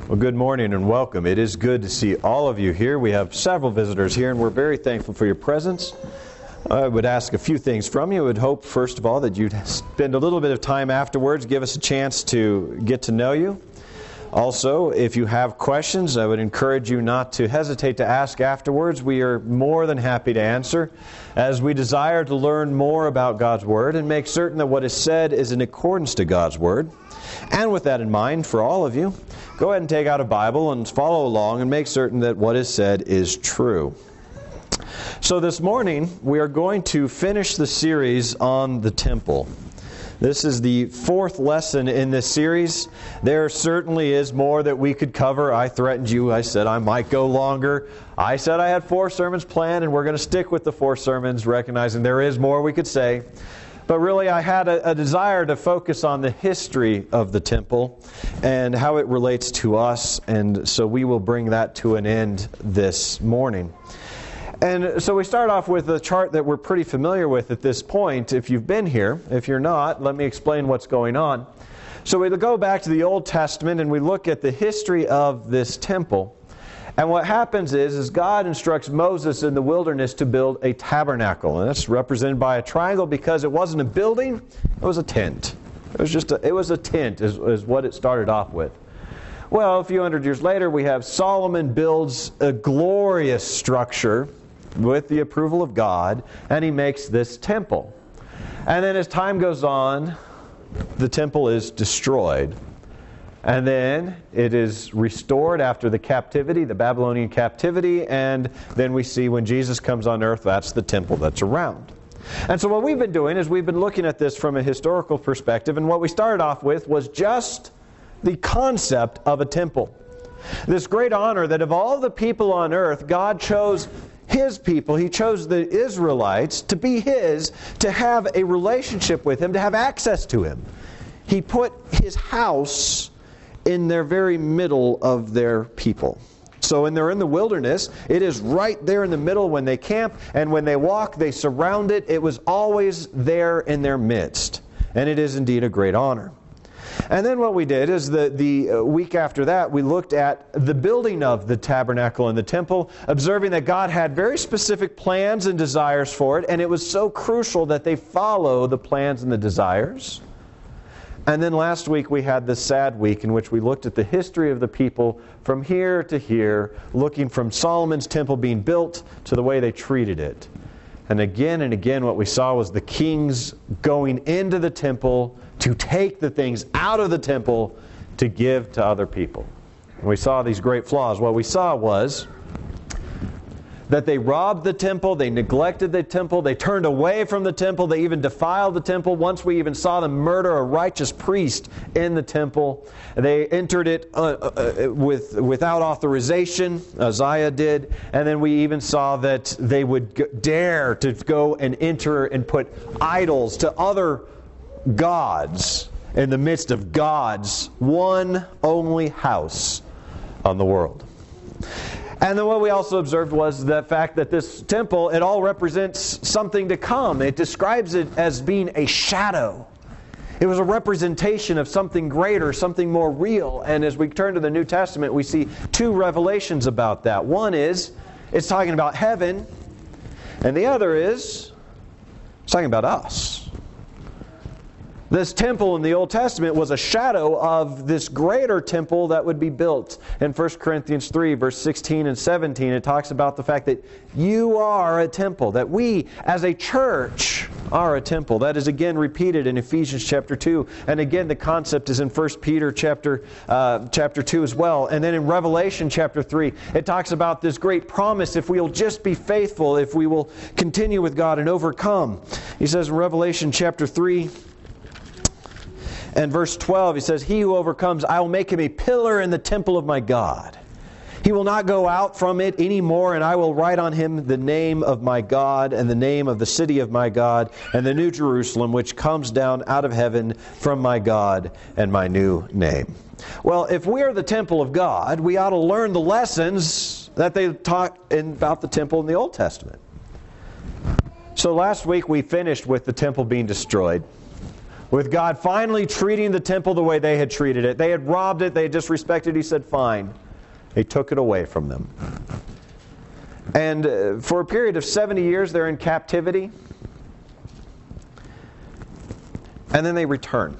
Well, good morning and welcome. It is good to see all of you here. We have several visitors here, and we're very thankful for your presence. I would ask a few things from you. I would hope, first of all, that you'd spend a little bit of time afterwards, give us a chance to get to know you. Also, if you have questions, I would encourage you not to hesitate to ask afterwards. We are more than happy to answer, as we desire to learn more about God's Word and make certain that what is said is in accordance to God's Word. And with that in mind, for all of you, go ahead and take out a Bible and follow along and make certain that what is said is true. So this morning, we are going to finish the series on the temple. This is the fourth lesson in this series. There certainly is more that we could cover. I threatened you. I said I might go longer. I said I had 4 sermons planned, and we're going to stick with the 4 sermons, recognizing there is more we could say. But really, I had a desire to focus on the history of the temple and how it relates to us, and so we will bring that to an end this morning. And so we start off with a chart that we're pretty familiar with at this point, if you've been here. If you're not, let me explain what's going on. So we go back to the Old Testament and we look at the history of this temple. And what happens is God instructs Moses in the wilderness to build a tabernacle. And that's represented by a triangle because it wasn't a building, it was a tent. It was a tent is what it started off with. Well, a few hundred years later, we have Solomon builds a glorious structure with the approval of God, and he makes this temple. And then as time goes on, the temple is destroyed. And then it is restored after the captivity, the Babylonian captivity, and then we see when Jesus comes on earth, that's the temple that's around. And so what we've been doing is we've been looking at this from a historical perspective, and what we started off with was just the concept of a temple. This great honor that of all the people on earth, God chose His people. He chose the Israelites to be His, to have a relationship with Him, to have access to Him. He put His house in their very middle of their people. So when they're in the wilderness, it is right there in the middle when they camp, and when they walk, they surround it. It was always there in their midst. And it is indeed a great honor. And then what we did is the week after that, we looked at the building of the tabernacle and the temple, observing that God had very specific plans and desires for it, and it was so crucial that they follow the plans and the desires. And then last week we had the sad week in which we looked at the history of the people from here to here, looking from Solomon's temple being built to the way they treated it. And again what we saw was the kings going into the temple to take the things out of the temple to give to other people. And we saw these great flaws. What we saw was that they robbed the temple, they neglected the temple, they turned away from the temple, they even defiled the temple. Once we even saw them murder a righteous priest in the temple. They entered it without authorization, Uzziah did, and then we even saw that they would dare to go and enter and put idols to other gods in the midst of God's one only house on the world. And then what we also observed was the fact that this temple, it all represents something to come. It describes it as being a shadow. It was a representation of something greater, something more real. And as we turn to the New Testament, we see 2 revelations about that. One is, it's talking about heaven, and the other is, it's talking about us. This temple in the Old Testament was a shadow of this greater temple that would be built. In 1 Corinthians 3, verse 16 and 17, it talks about the fact that you are a temple, that we as a church are a temple. That is again repeated in Ephesians chapter 2. And again, the concept is in 1 Peter chapter 2 as well. And then in Revelation chapter 3, it talks about this great promise if we will just be faithful, if we will continue with God and overcome. He says in Revelation chapter 3, and verse 12, he says, "He who overcomes, I will make him a pillar in the temple of my God. He will not go out from it any more, and I will write on him the name of my God and the name of the city of my God and the new Jerusalem, which comes down out of heaven from my God, and my new name." Well, if we are the temple of God, we ought to learn the lessons that they taught about the temple in the Old Testament. So last week we finished with the temple being destroyed. with God finally treating the temple the way they had treated it. They had robbed it, they had disrespected it. He said, fine. He took it away from them. And for a period of 70 years, they're in captivity. And then they return.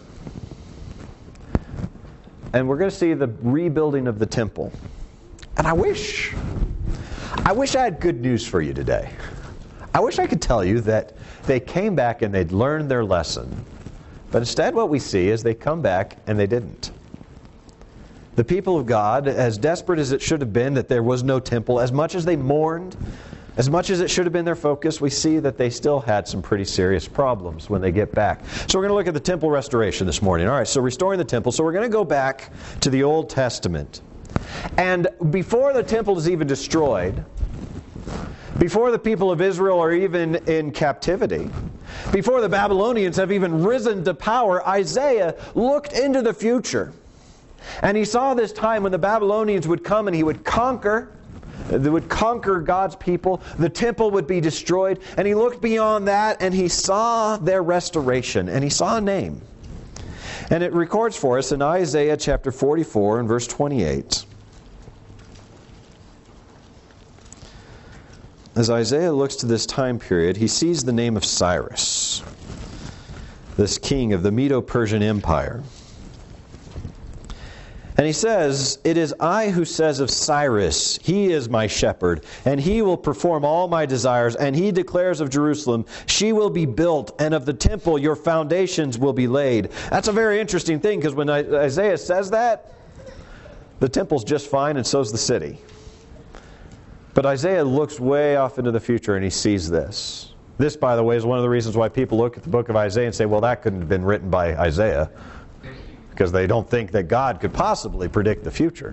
And we're going to see the rebuilding of the temple. And I wish I had good news for you today. I wish I could tell you that they came back and they'd learned their lesson. But instead what we see is they come back and they didn't. The people of God, as desperate as it should have been that there was no temple, as much as they mourned, as much as it should have been their focus, we see that they still had some pretty serious problems when they get back. So we're going to look at the temple restoration this morning. All right, so restoring the temple. So we're going to go back to the Old Testament. And before the temple is even destroyed, before the people of Israel are even in captivity, before the Babylonians have even risen to power, Isaiah looked into the future. And he saw this time when the Babylonians would come and he would conquer. They would conquer God's people. The temple would be destroyed. And he looked beyond that and he saw their restoration. And he saw a name. And it records for us in Isaiah chapter 44 and verse 28. As Isaiah looks to this time period, he sees the name of Cyrus, this king of the Medo-Persian Empire. And he says, "It is I who says of Cyrus, he is my shepherd, and he will perform all my desires. And he declares of Jerusalem, she will be built, and of the temple your foundations will be laid." That's a very interesting thing, because when Isaiah says that, the temple's just fine, and so's the city. But Isaiah looks way off into the future, and he sees this. This, by the way, is one of the reasons why people look at the book of Isaiah and say, well, that couldn't have been written by Isaiah, because they don't think that God could possibly predict the future.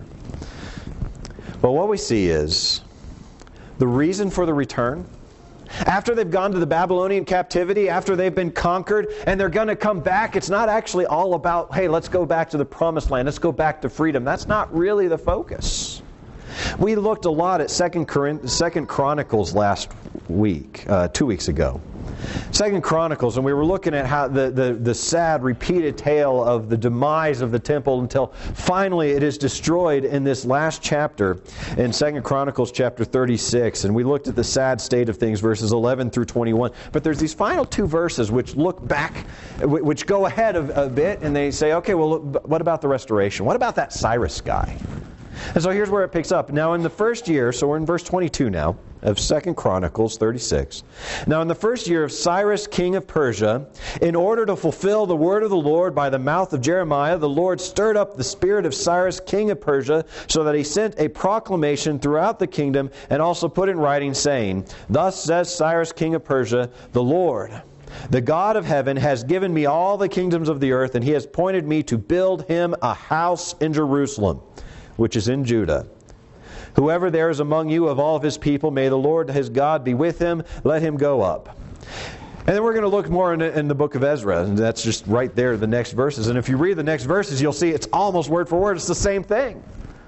But what we see is the reason for the return. After they've gone to the Babylonian captivity, after they've been conquered, and they're going to come back, it's not actually all about, hey, let's go back to the promised land, let's go back to freedom. That's not really the focus. We looked a lot at 2 Chronicles last week, 2 weeks ago. 2 Chronicles, and we were looking at how the sad repeated tale of the demise of the temple until finally it is destroyed in this last chapter in 2 Chronicles chapter 36. And we looked at the sad state of things, verses 11 through 21. But there's these final two verses which look back, which go ahead a bit, and they say, okay, well, what about the restoration? What about that Cyrus guy? And so here's where it picks up. Now in the first year, so we're in verse 22 now, of 2 Chronicles 36. Now in the first year of Cyrus, king of Persia, in order to fulfill the word of the Lord by the mouth of Jeremiah, the Lord stirred up the spirit of Cyrus, king of Persia, so that he sent a proclamation throughout the kingdom and also put in writing, saying, "Thus says Cyrus, king of Persia, the Lord, the God of heaven, has given me all the kingdoms of the earth, and he has appointed me to build him a house in Jerusalem, which is in Judah. Whoever there is among you of all of his people, may the Lord his God be with him. Let him go up." And then we're going to look more in the book of Ezra, and that's just right there, the next verses. And if you read the next verses, you'll see it's almost word for word. It's the same thing.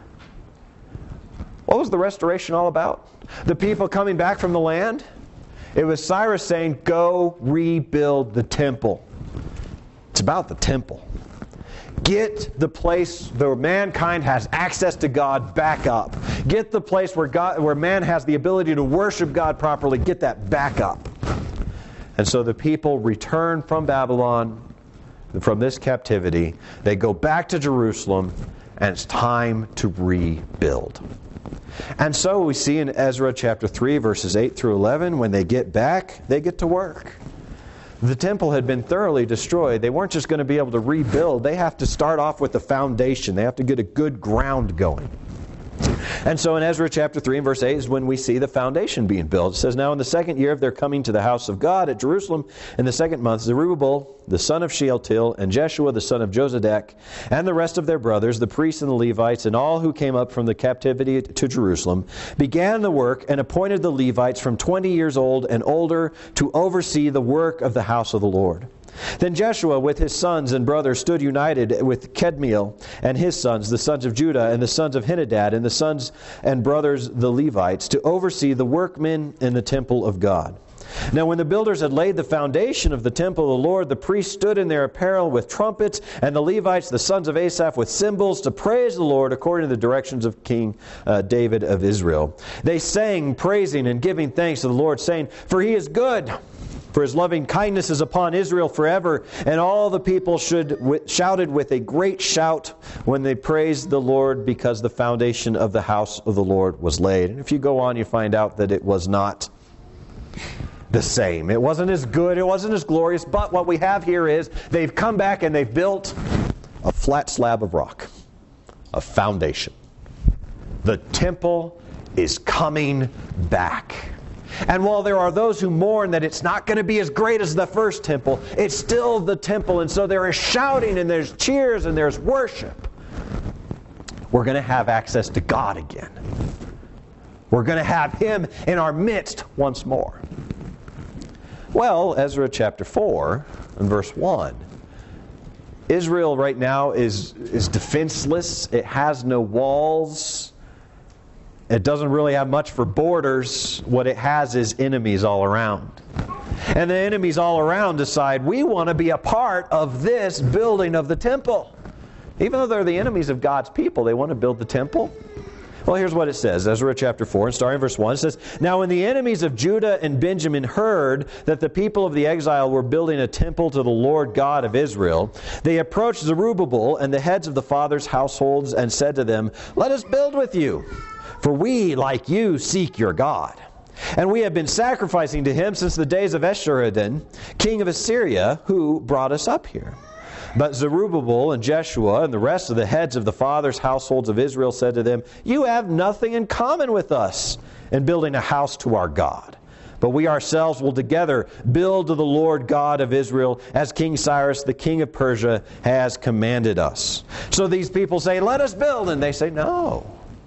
What was the restoration all about? The people coming back from the land? It was Cyrus saying, go rebuild the temple. It's about the temple. Get the place where mankind has access to God back up. Get the place where man has the ability to worship God properly. Get that back up. And so the people return from Babylon, from this captivity. They go back to Jerusalem, and it's time to rebuild. And so we see in Ezra chapter 3, verses 8 through 11, when they get back, they get to work. The temple had been thoroughly destroyed. They weren't just going to be able to rebuild. They have to start off with the foundation. They have to get a good ground going. And so in Ezra chapter 3 and verse 8 is when we see the foundation being built. It says, "Now in the second year of their coming to the house of God at Jerusalem, in the second month, Zerubbabel, the son of Shealtiel, and Jeshua, the son of Jozadak, and the rest of their brothers, the priests and the Levites, and all who came up from the captivity to Jerusalem, began the work and appointed the Levites from 20 years old and older to oversee the work of the house of the Lord. Then Jeshua with his sons and brothers stood united with Kedmiel and his sons, the sons of Judah, and the sons of Henadad, and the sons and brothers the Levites, to oversee the workmen in the temple of God. Now when the builders had laid the foundation of the temple of the Lord, the priests stood in their apparel with trumpets, and the Levites, the sons of Asaph, with cymbals, to praise the Lord according to the directions of King David of Israel. They sang, praising and giving thanks to the Lord, saying, "For he is good, for his loving kindness is upon Israel forever." And all the people shouted with a great shout when they praised the Lord, because the foundation of the house of the Lord was laid. And if you go on, you find out that it was not the same. It wasn't as good, it wasn't as glorious, but what we have here is they've come back and they've built a flat slab of rock, a foundation. The temple is coming back. And while there are those who mourn that it's not going to be as great as the first temple, it's still the temple, and so there is shouting and there's cheers and there's worship. We're going to have access to God again. We're going to have Him in our midst once more. Well, Ezra chapter 4 and verse 1. Israel right now is defenseless. It has no walls. It doesn't really have much for borders. What it has is enemies all around. And the enemies all around decide, we want to be a part of this building of the temple. Even though they're the enemies of God's people, they want to build the temple. Well, here's what it says, Ezra chapter 4, and starting in verse 1, it says, "Now when the enemies of Judah and Benjamin heard that the people of the exile were building a temple to the Lord God of Israel, they approached Zerubbabel and the heads of the fathers' households and said to them, 'Let us build with you, for we, like you, seek your God. And we have been sacrificing to Him since the days of Esarhaddon, king of Assyria, who brought us up here.' But Zerubbabel and Jeshua and the rest of the heads of the fathers' households of Israel said to them, 'You have nothing in common with us in building a house to our God. But we ourselves will together build to the Lord God of Israel, as King Cyrus, the king of Persia, has commanded us.' So these people say, 'Let us build.' And they say, 'No.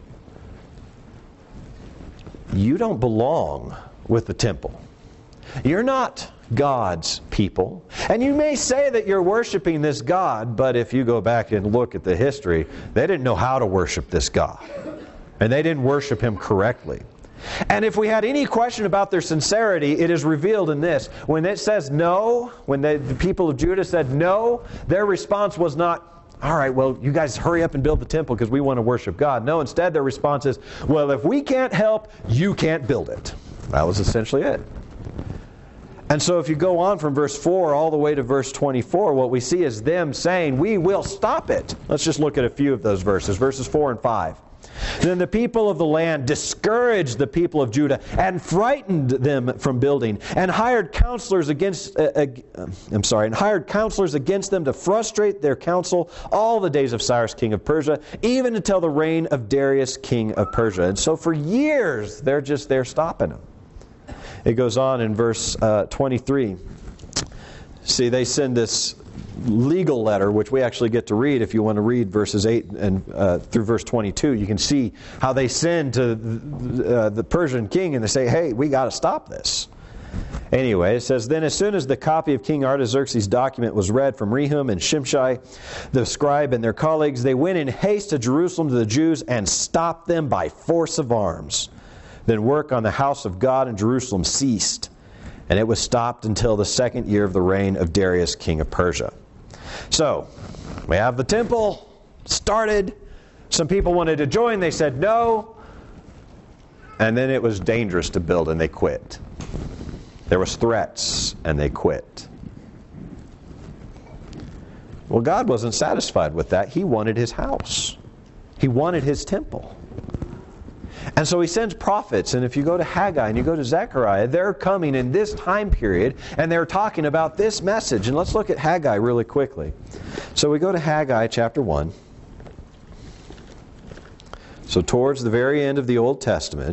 You don't belong with the temple. You're not God's people. And you may say that you're worshiping this God, but if you go back and look at the history, they didn't know how to worship this God. And they didn't worship Him correctly. And if we had any question about their sincerity, it is revealed in this. When it says no, when the people of Judah said no, their response was not, 'All right, well, you guys hurry up and build the temple because we want to worship God.' No, instead their response is, 'Well, if we can't help, you can't build it.'" That was essentially it. And so if you go on from verse 4 all the way to verse 24, what we see is them saying, "We will stop it." Let's just look at a few of those verses, verses 4 and 5. "Then the people of the land discouraged the people of Judah and frightened them from building, and hired counselors against them to frustrate their counsel all the days of Cyrus king of Persia, even until the reign of Darius king of Persia." And so for years they're just there stopping them. It goes on in verse 23. See, they send this legal letter, which we actually get to read if you want to read verses 8 and through verse 22. You can see how they send to the Persian king and they say, "Hey, we got to stop this." Anyway, it says, "Then as soon as the copy of King Artaxerxes' document was read from Rehum and Shimshai, the scribe, and their colleagues, they went in haste to Jerusalem to the Jews and stopped them by force of arms. Then work on the house of God in Jerusalem ceased, and it was stopped until the second year of the reign of Darius, king of Persia." So, we have the temple started. Some people wanted to join. They said no. And then it was dangerous to build, and they quit. There was threats, and they quit. Well, God wasn't satisfied with that. He wanted His house. He wanted His temple. And so He sends prophets, and if you go to Haggai and you go to Zechariah, they're coming in this time period, and they're talking about this message. And let's look at Haggai really quickly. So we go to Haggai chapter 1. So towards the very end of the Old Testament.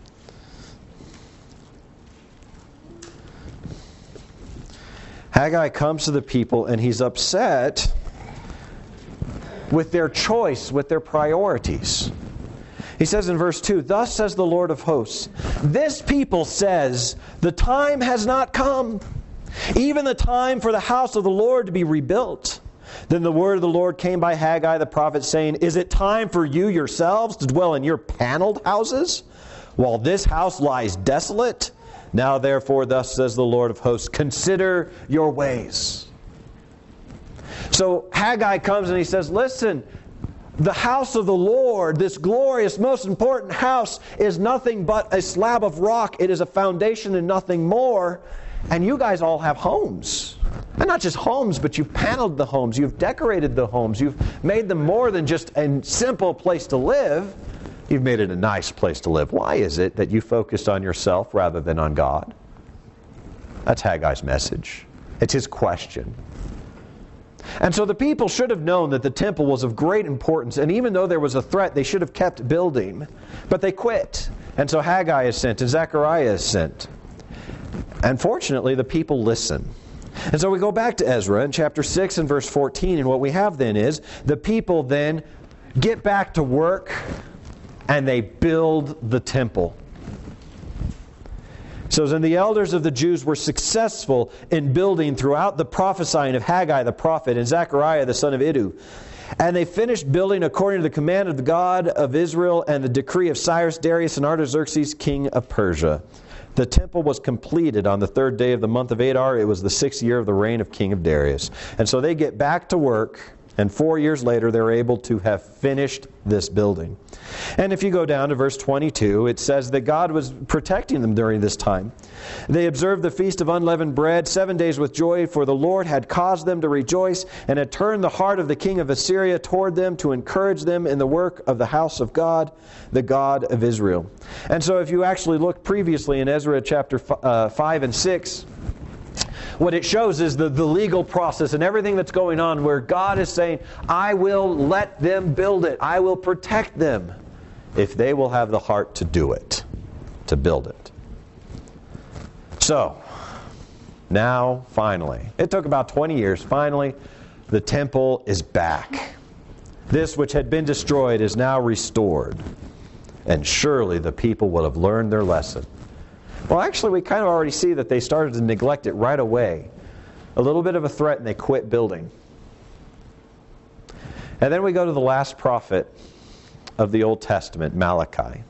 Haggai comes to the people, and he's upset with their choice, with their priorities. He says in verse 2, "Thus says the Lord of hosts, this people says, the time has not come, even the time for the house of the Lord to be rebuilt. Then the word of the Lord came by Haggai the prophet, saying, Is it time for you yourselves to dwell in your paneled houses, while this house lies desolate? Now therefore, thus says the Lord of hosts, consider your ways. So Haggai comes and he says, listen, the house of the Lord, this glorious, most important house, is nothing but a slab of rock. It is a foundation and nothing more. And you guys all have homes. And not just homes, but you've paneled the homes. You've decorated the homes. You've made them more than just a simple place to live. You've made it a nice place to live. Why is it that you focused on yourself rather than on God? That's Haggai's message. It's his question. And so the people should have known that the temple was of great importance, and even though there was a threat, they should have kept building. But they quit. And so Haggai is sent, and Zechariah is sent. And fortunately, the people listen. And so we go back to Ezra in chapter 6 and verse 14, and what we have then is the people then get back to work and they build the temple. So then the elders of the Jews were successful in building throughout the prophesying of Haggai the prophet and Zechariah the son of Iddu. And they finished building according to the command of the God of Israel and the decree of Cyrus, Darius, and Artaxerxes, king of Persia. The temple was completed on the 3rd day of the month of Adar. It was the 6th year of the reign of King of Darius. And so they get back to work, and 4 years later they're able to have finished this building. And if you go down to verse 22, it says that God was protecting them during this time. They observed the feast of unleavened bread 7 days with joy, for the Lord had caused them to rejoice and had turned the heart of the king of Assyria toward them to encourage them in the work of the house of God, the God of Israel. And so if you actually look previously in Ezra chapter 5 and 6, what it shows is the legal process and everything that's going on where God is saying, I will let them build it. I will protect them if they will have the heart to do it, to build it. So, now, finally, it took about 20 years, finally, the temple is back. This which had been destroyed is now restored. And surely the people will have learned their lesson. Well, actually, we kind of already see that they started to neglect it right away. A little bit of a threat, and they quit building. And then we go to the last prophet of the Old Testament, Malachi.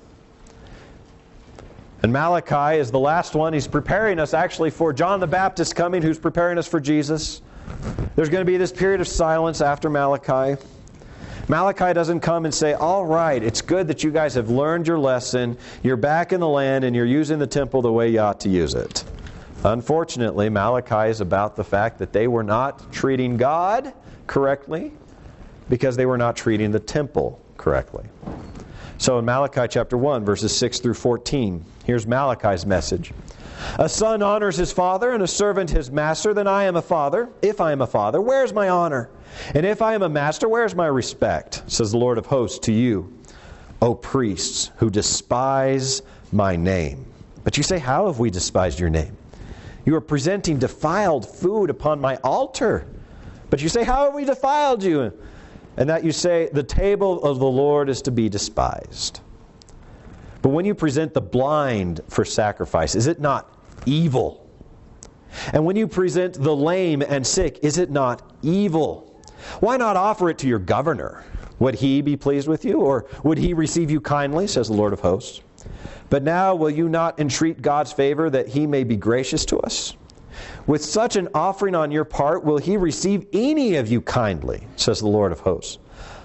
And Malachi is the last one. He's preparing us actually for John the Baptist coming, who's preparing us for Jesus. There's going to be this period of silence after Malachi. Malachi doesn't come and say, all right, it's good that you guys have learned your lesson, you're back in the land, and you're using the temple the way you ought to use it. Unfortunately, Malachi is about the fact that they were not treating God correctly because they were not treating the temple correctly. So in Malachi chapter 1, verses 6 through 14, here's Malachi's message. A son honors his father and a servant his master. Then I am a father. If I am a father, where's my honor? And if I am a master, where's my respect? Says the Lord of hosts to you, O priests who despise my name. But you say, how have we despised your name? You are presenting defiled food upon my altar. But you say, how have we defiled you? And that you say, the table of the Lord is to be despised. But when you present the blind for sacrifice, is it not evil? And when you present the lame and sick, is it not evil? Why not offer it to your governor? Would he be pleased with you? Or would he receive you kindly, says the Lord of hosts? But now will you not entreat God's favor that he may be gracious to us? With such an offering on your part, will he receive any of you kindly, says the Lord of hosts?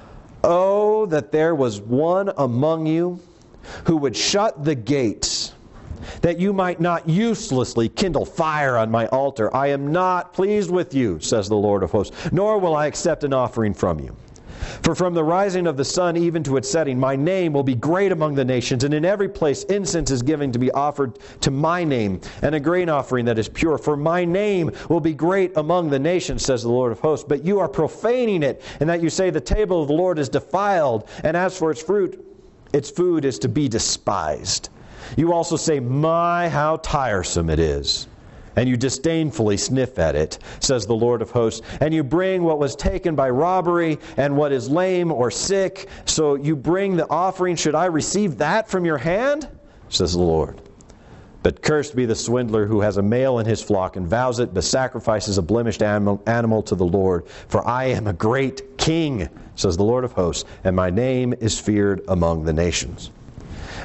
Oh, that there was one among you who would shut the gates, that you might not uselessly kindle fire on my altar. I am not pleased with you, says the Lord of hosts, nor will I accept an offering from you. For from the rising of the sun even to its setting, my name will be great among the nations, and in every place incense is given to be offered to my name, and a grain offering that is pure. For my name will be great among the nations, says the Lord of hosts. But you are profaning it, in that you say the table of the Lord is defiled, and as for its fruit, its food is to be despised. You also say, my, how tiresome it is. And you disdainfully sniff at it, says the Lord of hosts. And you bring what was taken by robbery and what is lame or sick. So you bring the offering. Should I receive that from your hand? Says the Lord. But cursed be the swindler who has a male in his flock and vows it, but sacrifices a blemished animal to the Lord. For I am a great king, says the Lord of hosts, and my name is feared among the nations.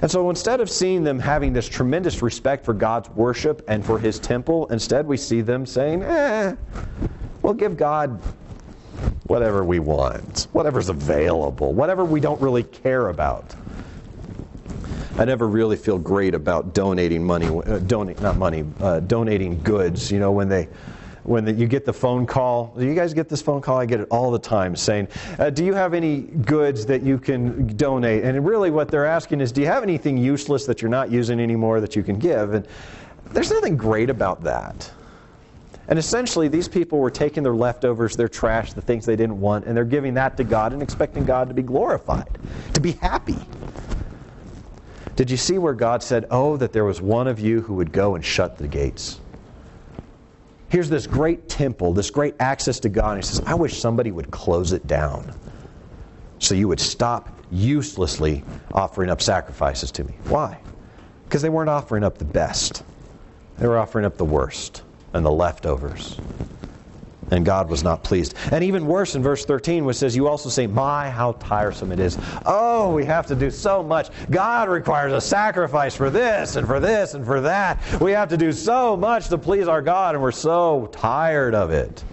And so instead of seeing them having this tremendous respect for God's worship and for His temple, instead we see them saying, we'll give God whatever we want, whatever's available, whatever we don't really care about. I never really feel great about donating money, donating goods. You know, when you get the phone call, do you guys get this phone call? I get it all the time saying, do you have any goods that you can donate? And really what they're asking is, do you have anything useless that you're not using anymore that you can give? And there's nothing great about that. And essentially, these people were taking their leftovers, their trash, the things they didn't want, and they're giving that to God and expecting God to be glorified, to be happy. Did you see where God said, oh, that there was one of you who would go and shut the gates? Here's this great temple, this great access to God, and He says, I wish somebody would close it down so you would stop uselessly offering up sacrifices to me. Why? Because they weren't offering up the best. They were offering up the worst and the leftovers. And God was not pleased. And even worse in verse 13, which says, you also say, my, how tiresome it is. Oh, we have to do so much. God requires a sacrifice for this and for this and for that. We have to do so much to please our God, and we're so tired of it.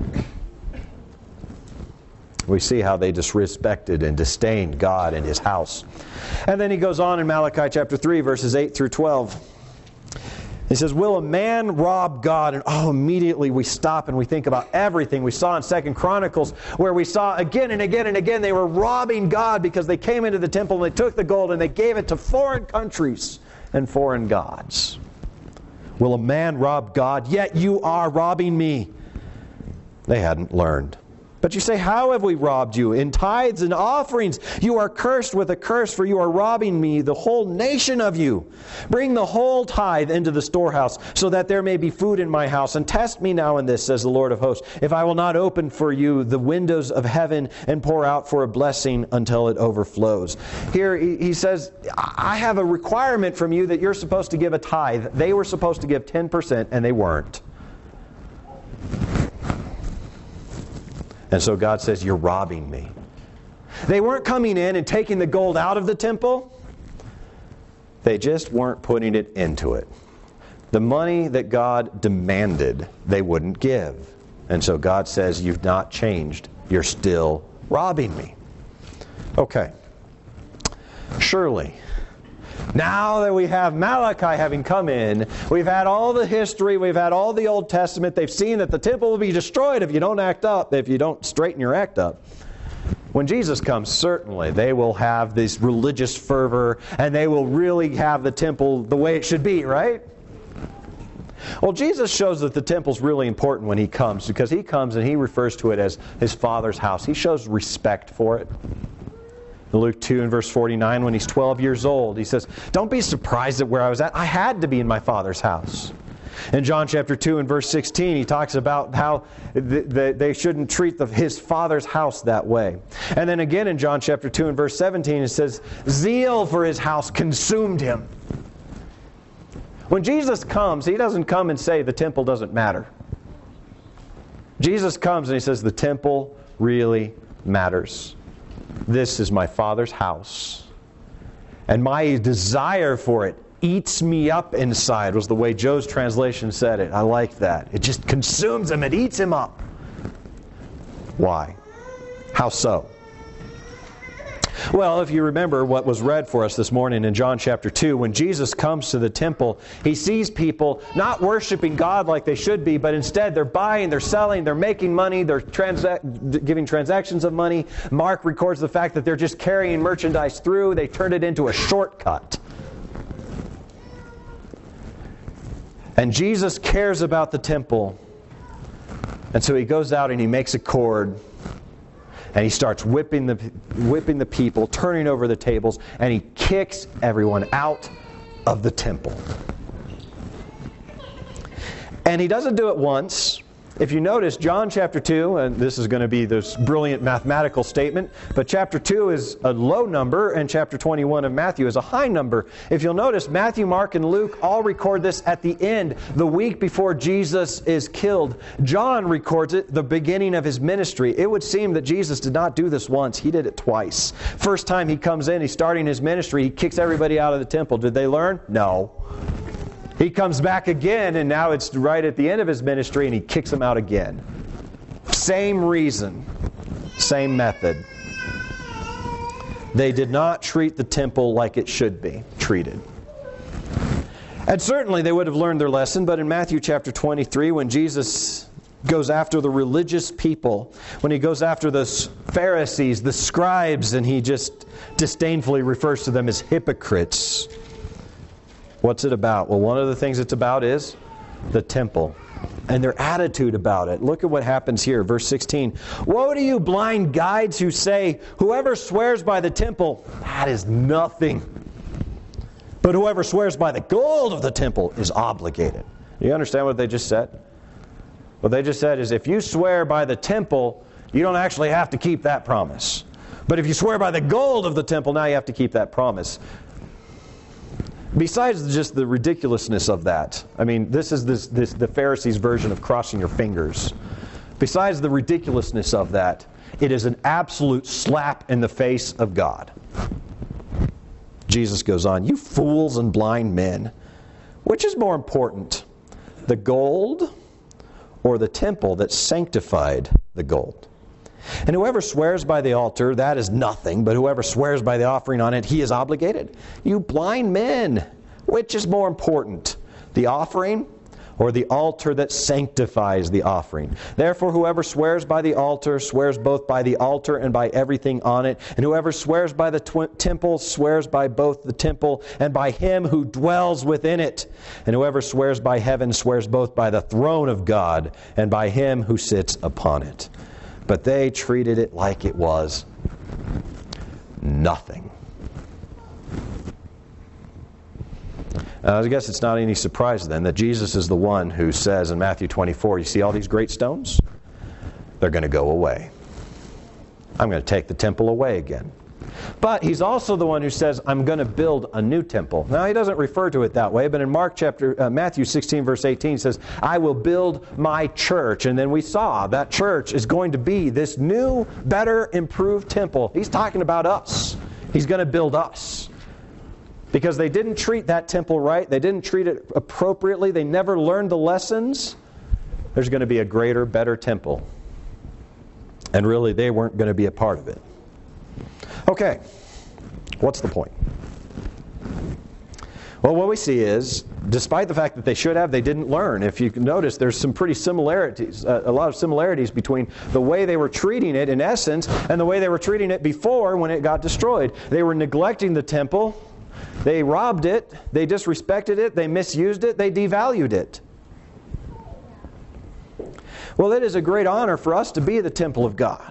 We see how they disrespected and disdained God and His house. And then he goes on in Malachi chapter 3, verses 8 through 12. He says, will a man rob God? And immediately we stop and we think about everything we saw in 2 Chronicles, where we saw again and again and again they were robbing God because they came into the temple and they took the gold and they gave it to foreign countries and foreign gods. Will a man rob God? Yet you are robbing me. They hadn't learned. But you say, how have we robbed you? In tithes and offerings. You are cursed with a curse, for you are robbing me, the whole nation of you. Bring the whole tithe into the storehouse, so that there may be food in my house. And test me now in this, says the Lord of hosts, if I will not open for you the windows of heaven and pour out for a blessing until it overflows. Here he says, I have a requirement from you that you're supposed to give a tithe. They were supposed to give 10%, and they weren't. And so God says, you're robbing me. They weren't coming in and taking the gold out of the temple. They just weren't putting it into it. The money that God demanded, they wouldn't give. And so God says, you've not changed. You're still robbing me. Okay. Surely, now that we have Malachi having come in, we've had all the history, we've had all the Old Testament, they've seen that the temple will be destroyed if you don't act up, if you don't straighten your act up. When Jesus comes, certainly they will have this religious fervor, and they will really have the temple the way it should be, right? Well, Jesus shows that the temple's really important when He comes, because He comes and He refers to it as His Father's house. He shows respect for it. In Luke 2 and verse 49, when He's 12 years old, He says, don't be surprised at where I was at. I had to be in my Father's house. In John chapter 2 and verse 16, He talks about how they shouldn't treat His Father's house that way. And then again in John chapter 2 and verse 17, it says, zeal for His house consumed Him. When Jesus comes, He doesn't come and say the temple doesn't matter. Jesus comes and He says the temple really matters. This is my Father's house. And my desire for it eats me up inside, was the way Joe's translation said it. I like that. It just consumes him. It eats him up. Why? How so? Well, if you remember what was read for us this morning in John chapter 2, when Jesus comes to the temple, He sees people not worshiping God like they should be, but instead they're buying, they're selling, they're making money, they're giving transactions of money. Mark records the fact that they're just carrying merchandise through. They turned it into a shortcut. And Jesus cares about the temple. And so He goes out and He makes a cord. And He starts whipping the people, turning over the tables, and He kicks everyone out of the temple. And He doesn't do it once. If you notice, John chapter 2, and this is going to be this brilliant mathematical statement, but chapter 2 is a low number, and chapter 21 of Matthew is a high number. If you'll notice, Matthew, Mark, and Luke all record this at the end, the week before Jesus is killed. John records it the beginning of his ministry. It would seem that Jesus did not do this once. He did it twice. First time he comes in, he's starting his ministry, he kicks everybody out of the temple. Did they learn? No. He comes back again, and now it's right at the end of his ministry, and he kicks them out again. Same reason, same method. They did not treat the temple like it should be treated. And certainly they would have learned their lesson, but in Matthew chapter 23, when Jesus goes after the religious people, when he goes after the Pharisees, the scribes, and he just disdainfully refers to them as hypocrites, what's it about? Well, one of the things it's about is the temple and their attitude about it. Look at what happens here, verse 16. Woe to you, blind guides, who say, whoever swears by the temple, that is nothing. But whoever swears by the gold of the temple is obligated. Do you understand what they just said? What they just said is, if you swear by the temple, you don't actually have to keep that promise. But if you swear by the gold of the temple, now you have to keep that promise. Besides just the ridiculousness of that, I mean, this is the Pharisees' version of crossing your fingers. Besides the ridiculousness of that, it is an absolute slap in the face of God. Jesus goes on, you fools and blind men, which is more important, the gold or the temple that sanctified the gold? And whoever swears by the altar, that is nothing, but whoever swears by the offering on it, he is obligated. You blind men, which is more important, the offering or the altar that sanctifies the offering? Therefore, whoever swears by the altar swears both by the altar and by everything on it. And whoever swears by the temple swears by both the temple and by him who dwells within it. And whoever swears by heaven swears both by the throne of God and by him who sits upon it. But they treated it like it was nothing. I guess it's not any surprise then that Jesus is the one who says in Matthew 24, you see all these great stones? They're going to go away. I'm going to take the temple away again. But he's also the one who says, I'm going to build a new temple. Now, he doesn't refer to it that way, but in Matthew 16, verse 18, he says, I will build my church. And then we saw that church is going to be this new, better, improved temple. He's talking about us. He's going to build us. Because they didn't treat that temple right. They didn't treat it appropriately. They never learned the lessons. There's going to be a greater, better temple. And really, they weren't going to be a part of it. Okay, what's the point? Well, what we see is, despite the fact that they should have, they didn't learn. If you can notice, there's some pretty similarities, a lot of similarities between the way they were treating it in essence and the way they were treating it before when it got destroyed. They were neglecting the temple. They robbed it. They disrespected it. They misused it. They devalued it. Well, it is a great honor for us to be the temple of God.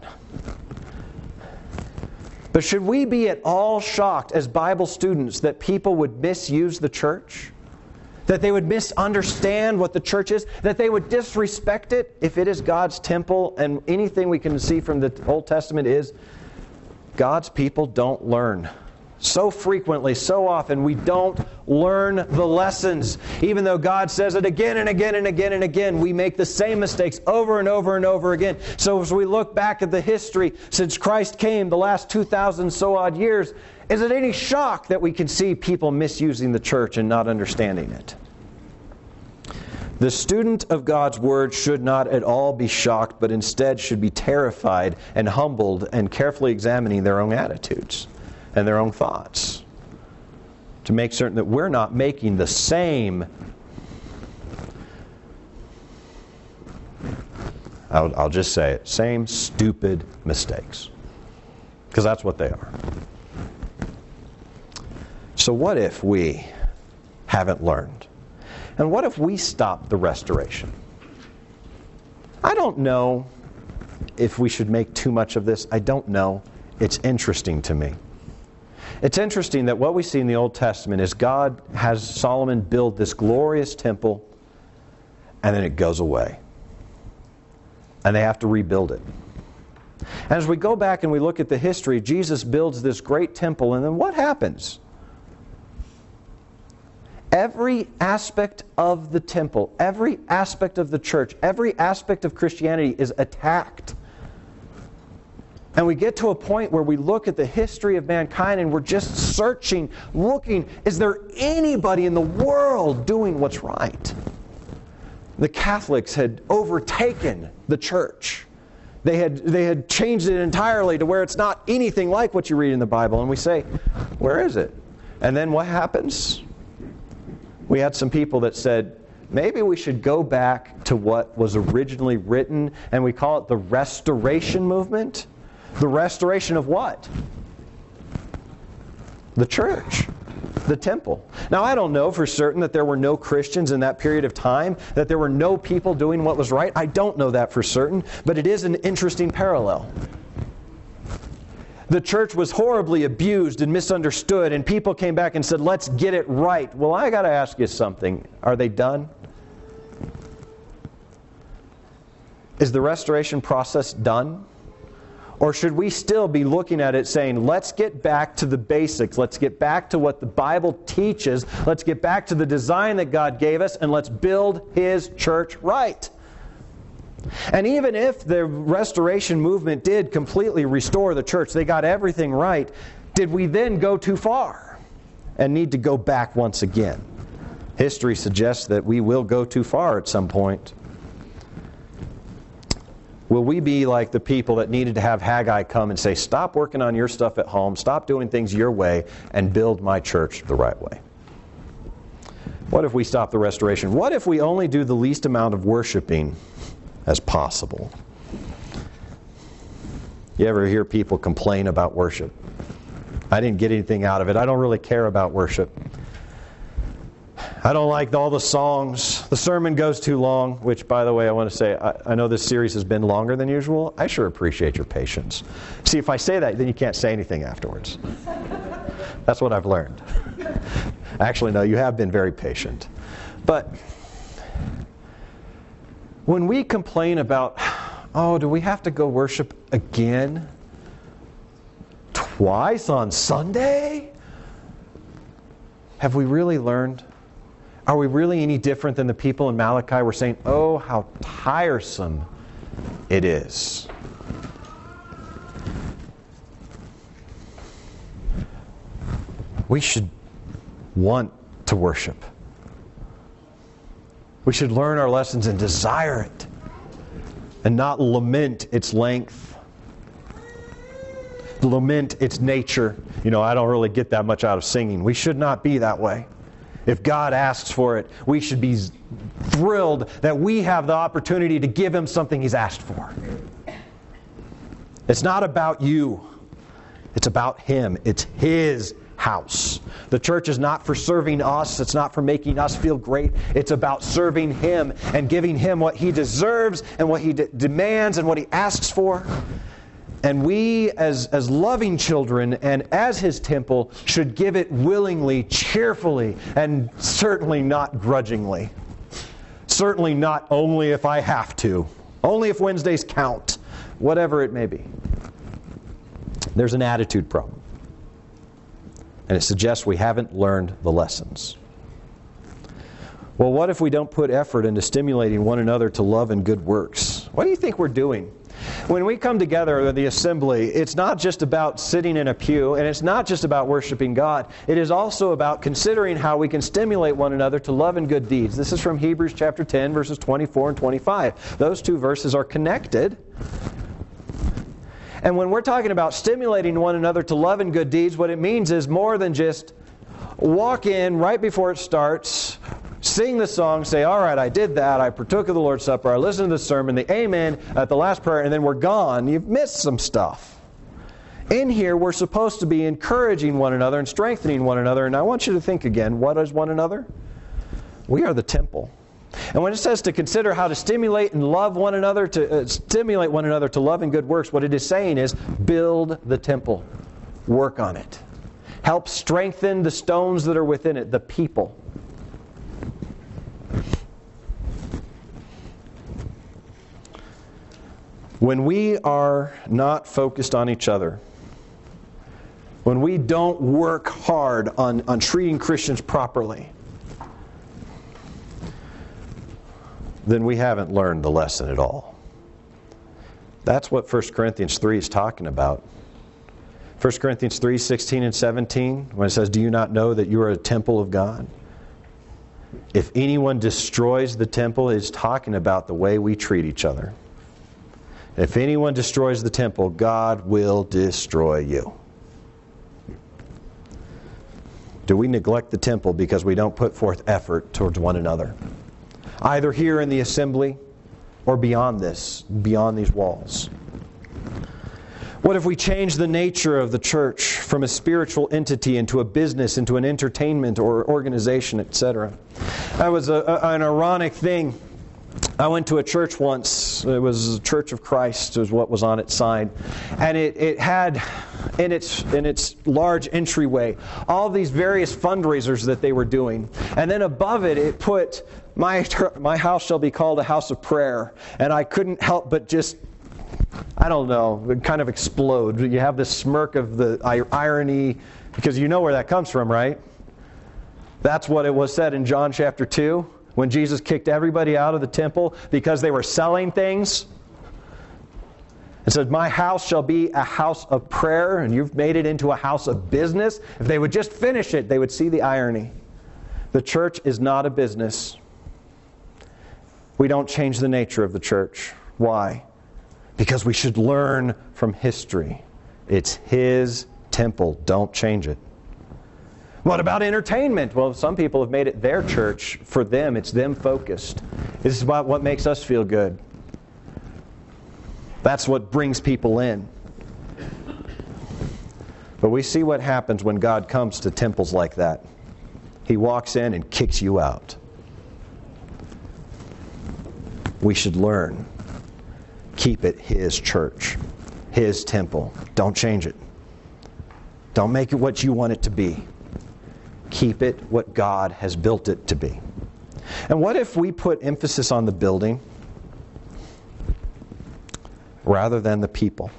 But should we be at all shocked as Bible students that people would misuse the church? That they would misunderstand what the church is? That they would disrespect it if it is God's temple? And anything we can see from the Old Testament is God's people don't learn. So frequently, so often, we don't learn the lessons. Even though God says it again and again and again and again, we make the same mistakes over and over and over again. So as we look back at the history since Christ came, the last 2,000 so odd years, is it any shock that we can see people misusing the church and not understanding it? The student of God's Word should not at all be shocked, but instead should be terrified and humbled and carefully examining their own attitudes and their own thoughts to make certain that we're not making the same, I'll just say it, same stupid mistakes. Because that's what they are. So what if we haven't learned? And what if we stop the restoration? I don't know if we should make too much of this. I don't know. It's interesting to me. It's interesting that what we see in the Old Testament is God has Solomon build this glorious temple, and then it goes away. and they have to rebuild it. And as we go back and we look at the history, Jesus builds this great temple, and then what happens? Every aspect of the temple, every aspect of the church, every aspect of Christianity is attacked. And we get to a point where we look at the history of mankind and we're just searching, looking, is there anybody in the world doing what's right? The Catholics had overtaken the church. They had changed it entirely to where it's not anything like what you read in the Bible. And we say, where is it? And then what happens? We had some people that said, maybe we should go back to what was originally written, and we call it the Restoration Movement. The restoration of what? The church, the temple. Now, I don't know for certain that there were no Christians in that period of time, that there were no people doing what was right. I don't know that for certain, but it is an interesting parallel. The church was horribly abused and misunderstood, and people came back and said, let's get it right. Well, I got to ask you something. Are they done? Is the restoration process done? Or should we still be looking at it saying, let's get back to the basics. Let's get back to what the Bible teaches. Let's get back to the design that God gave us, and let's build His church right. And even if the restoration movement did completely restore the church, they got everything right, did we then go too far and need to go back once again? History suggests that we will go too far at some point. Will we be like the people that needed to have Haggai come and say, stop working on your stuff at home, stop doing things your way, and build my church the right way? What if we stop the restoration? What if we only do the least amount of worshiping as possible? You ever hear people complain about worship? I didn't get anything out of it. I don't really care about worship. I don't like all the songs. The sermon goes too long, which, by the way, I want to say, I know this series has been longer than usual. I sure appreciate your patience. See, if I say that, then you can't say anything afterwards. That's what I've learned. Actually, no, you have been very patient. But when we complain about, oh, do we have to go worship again? Twice on Sunday? Have we really learned? Are we really any different than the people in Malachi? We're saying, oh, how tiresome it is. We should want to worship. We should learn our lessons and desire it, and not lament its length, lament its nature. You know, I don't really get that much out of singing. We should not be that way. If God asks for it, we should be thrilled that we have the opportunity to give Him something He's asked for. It's not about you. It's about Him. It's His house. The church is not for serving us. It's not for making us feel great. It's about serving Him and giving Him what He deserves and what He demands and what He asks for. And we, as loving children and as His temple, should give it willingly, cheerfully, and certainly not grudgingly. Certainly not only if I have to. Only if Wednesdays count. Whatever it may be. There's an attitude problem. And it suggests we haven't learned the lessons. Well, what if we don't put effort into stimulating one another to love and good works? What do you think we're doing? When we come together in the assembly, it's not just about sitting in a pew, and it's not just about worshiping God. It is also about considering how we can stimulate one another to love and good deeds. This is from Hebrews chapter 10, verses 24 and 25. Those two verses are connected. And when we're talking about stimulating one another to love and good deeds, what it means is more than just walk in right before it starts, sing the song, say, all right, I did that, I partook of the Lord's Supper, I listened to the sermon, the amen at the last prayer, and then we're gone. You've missed some stuff. In here, we're supposed to be encouraging one another and strengthening one another. And I want you to think again, what is one another? We are the temple. And when it says to consider how to stimulate and love one another, to stimulate one another to love and good works, what it is saying is build the temple. Work on it. Help strengthen the stones that are within it, the people. When we are not focused on each other, when we don't work hard on treating Christians properly, then we haven't learned the lesson at all. That's what 1 Corinthians 3 is talking about. 1 Corinthians 3, 16 and 17, when it says, "Do you not know that you are a temple of God?" If anyone destroys the temple, it's talking about the way we treat each other. If anyone destroys the temple, God will destroy you. Do we neglect the temple because we don't put forth effort towards one another? Either here in the assembly or beyond this, beyond these walls. What if we change the nature of the church from a spiritual entity into a business, into an entertainment or organization, etc.? That was an ironic thing. I went to a church once. It was Church of Christ is what was on its sign. And it had in its large entryway all these various fundraisers that they were doing. And then above it, it put, my house shall be called a house of prayer. And I couldn't help but just, I don't know, kind of explode. You have this smirk of the irony, because you know where that comes from, right? That's what it was said in John chapter 2, when Jesus kicked everybody out of the temple because they were selling things. It said, "My house shall be a house of prayer," and you've made it into a house of business. If they would just finish it, they would see the irony. The church is not a business. We don't change the nature of the church. Why? Because we should learn from history. It's His temple. Don't change it. What about entertainment? Well, some people have made it their church. For them, it's them focused. This is about what makes us feel good. That's what brings people in. But we see what happens when God comes to temples like that. He walks in and kicks you out. We should learn. Keep it His church, His temple. Don't change it. Don't make it what you want it to be. Keep it what God has built it to be. And what if we put emphasis on the building rather than the people?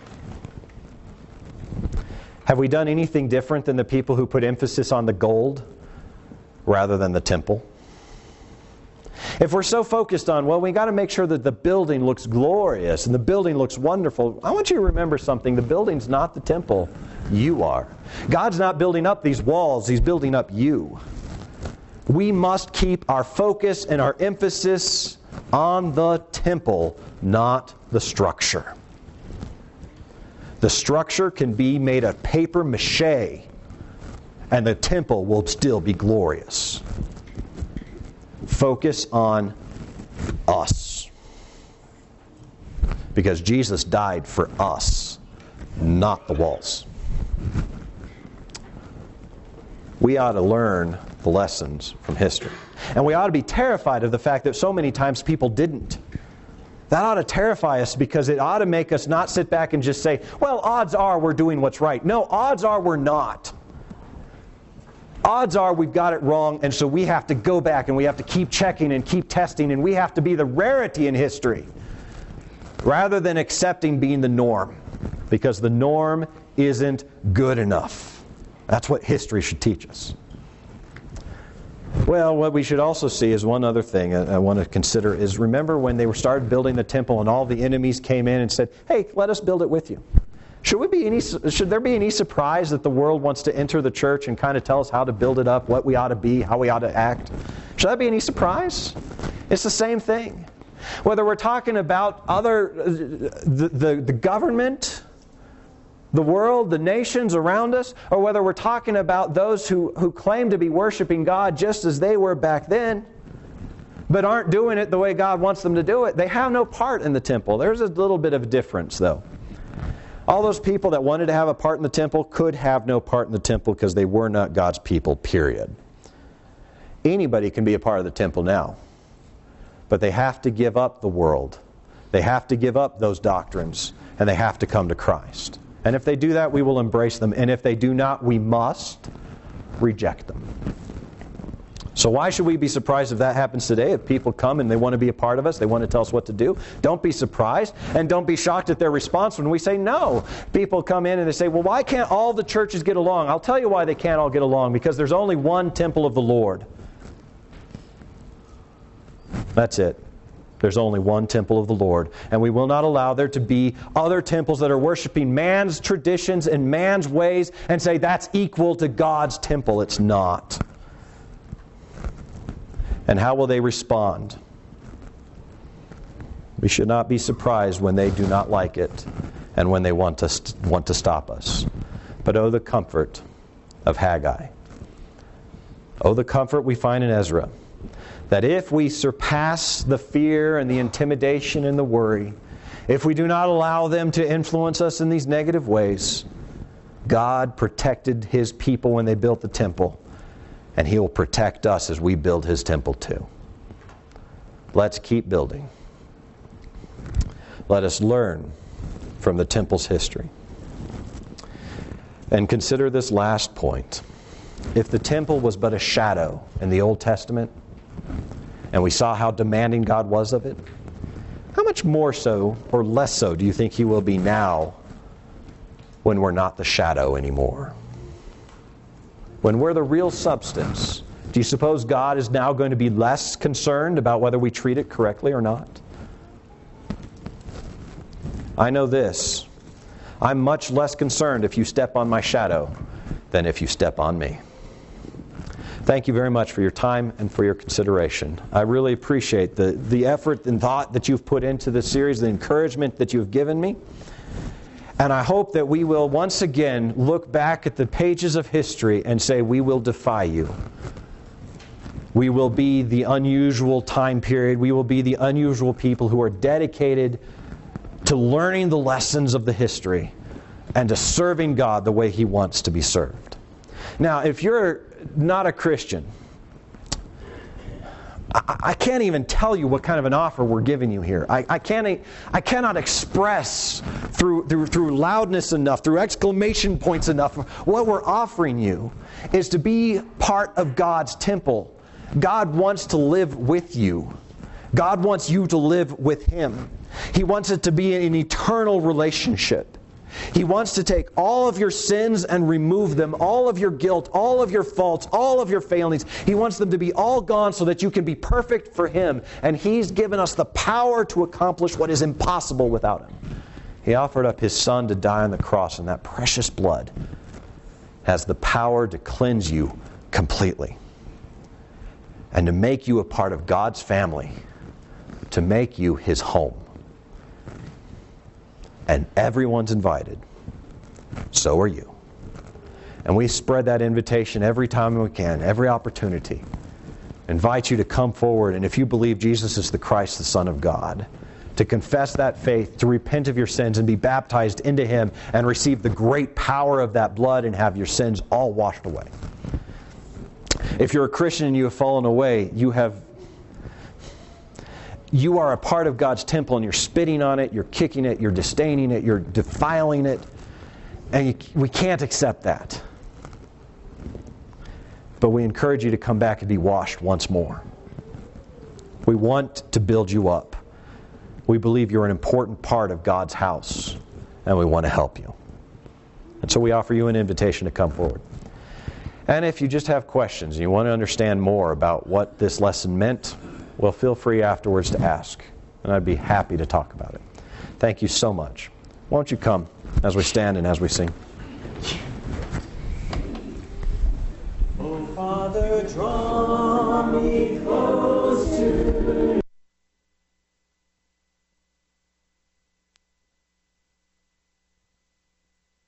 Have we done anything different than the people who put emphasis on the gold rather than the temple? If we're so focused on, well, we got to make sure that the building looks glorious and the building looks wonderful, I want you to remember something. The building's not the temple. You are. God's not building up these walls. He's building up you. We must keep our focus and our emphasis on the temple, not the structure. The structure can be made of paper mache, and the temple will still be glorious. Focus on us. Because Jesus died for us, not the walls. We ought to learn the lessons from history. And we ought to be terrified of the fact that so many times people didn't. That ought to terrify us, because it ought to make us not sit back and just say, well, odds are we're doing what's right. No, odds are we're not. Odds are we've got it wrong, and so we have to go back and we have to keep checking and keep testing, and we have to be the rarity in history rather than accepting being the norm, because the norm isn't good enough. That's what history should teach us. Well, what we should also see is one other thing I want to consider is, remember when they started building the temple and all the enemies came in and said, hey, let us build it with you. Should there be any surprise that the world wants to enter the church and kind of tell us how to build it up, what we ought to be, how we ought to act? Should that be any surprise? It's the same thing. Whether we're talking about the government, the world, the nations around us, or whether we're talking about those who claim to be worshiping God just as they were back then, but aren't doing it the way God wants them to do it, they have no part in the temple. There's a little bit of a difference, though. All those people that wanted to have a part in the temple could have no part in the temple because they were not God's people, period. Anybody can be a part of the temple now, but they have to give up the world. They have to give up those doctrines, and they have to come to Christ. And if they do that, we will embrace them. And if they do not, we must reject them. So why should we be surprised if that happens today? If people come and they want to be a part of us, they want to tell us what to do, don't be surprised, and don't be shocked at their response when we say no. People come in and they say, well, why can't all the churches get along? I'll tell you why they can't all get along, because there's only one temple of the Lord. That's it. There's only one temple of the Lord, and we will not allow there to be other temples that are worshiping man's traditions and man's ways and say that's equal to God's temple. It's not. And how will they respond? We should not be surprised when they do not like it and when they want to stop us. But oh, the comfort of Haggai. Oh, the comfort we find in Ezra. That if we surpass the fear and the intimidation and the worry, if we do not allow them to influence us in these negative ways, God protected His people when they built the temple. And He will protect us as we build His temple too. Let's keep building. Let us learn from the temple's history. And consider this last point. If the temple was but a shadow in the Old Testament, and we saw how demanding God was of it, how much more so or less so do you think He will be now when we're not the shadow anymore? When we're the real substance, do you suppose God is now going to be less concerned about whether we treat it correctly or not? I know this. I'm much less concerned if you step on my shadow than if you step on me. Thank you very much for your time and for your consideration. I really appreciate the effort and thought that you've put into this series, the encouragement that you've given me. And I hope that we will once again look back at the pages of history and say, we will defy you. We will be the unusual time period. We will be the unusual people who are dedicated to learning the lessons of the history and to serving God the way He wants to be served. Now, if you're not a Christian, I can't even tell you what kind of an offer we're giving you here. I cannot express through loudness enough, through exclamation points enough. What we're offering you is to be part of God's temple. God wants to live with you. God wants you to live with Him. He wants it to be an eternal relationship. He wants to take all of your sins and remove them, all of your guilt, all of your faults, all of your failings. He wants them to be all gone so that you can be perfect for Him. And He's given us the power to accomplish what is impossible without Him. He offered up His Son to die on the cross, and that precious blood has the power to cleanse you completely and to make you a part of God's family, to make you His home. And everyone's invited. So are you. And we spread that invitation every time we can, every opportunity. Invite you to come forward, and if you believe Jesus is the Christ, the Son of God, to confess that faith, to repent of your sins and be baptized into Him and receive the great power of that blood and have your sins all washed away. If you're a Christian and you have fallen away, you are a part of God's temple, and you're spitting on it, you're kicking it, you're disdaining it, you're defiling it, and we can't accept that. But we encourage you to come back and be washed once more. We want to build you up. We believe you're an important part of God's house, and we want to help you. And so we offer you an invitation to come forward. And if you just have questions and you want to understand more about what this lesson meant, well, feel free afterwards to ask, and I'd be happy to talk about it. Thank you so much. Won't you come as we stand and as we sing? Oh, Father, draw me close to you.